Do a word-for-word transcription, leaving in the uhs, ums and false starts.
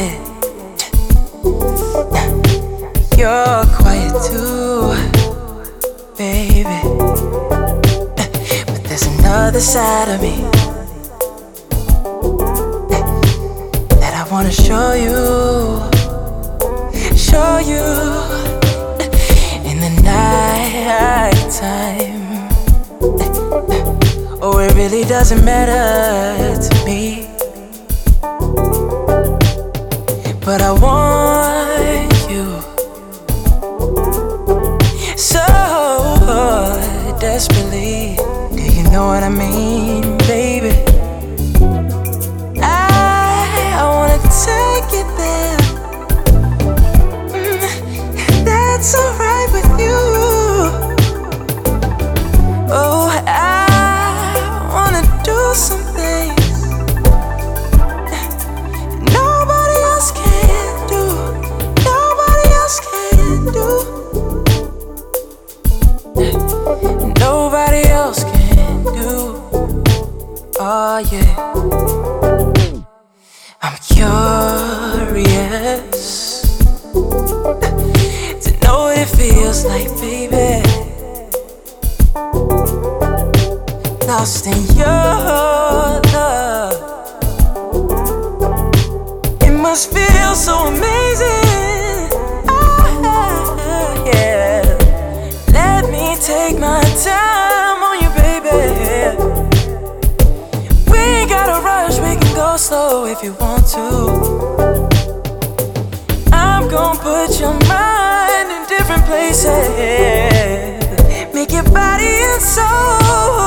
yeah. You're quiet too, baby. But there's another side of me that I wanna show you, show you in the night time. Oh, it really doesn't matter to me, but I want you so desperately. Do you know what I mean, baby? I, I wanna take it there. Mm, that's alright with you. Oh, I wanna do some things nobody else can do, nobody else can do. Nobody else can do. Oh yeah. I'm curious to know what it feels like, baby. Lost in your love. It must feel so amazing. Ah, yeah. Let me take my time on you, baby. We ain't gotta rush, we can go slow if you want to. I'm gonna put your mind in different places, make your body and soul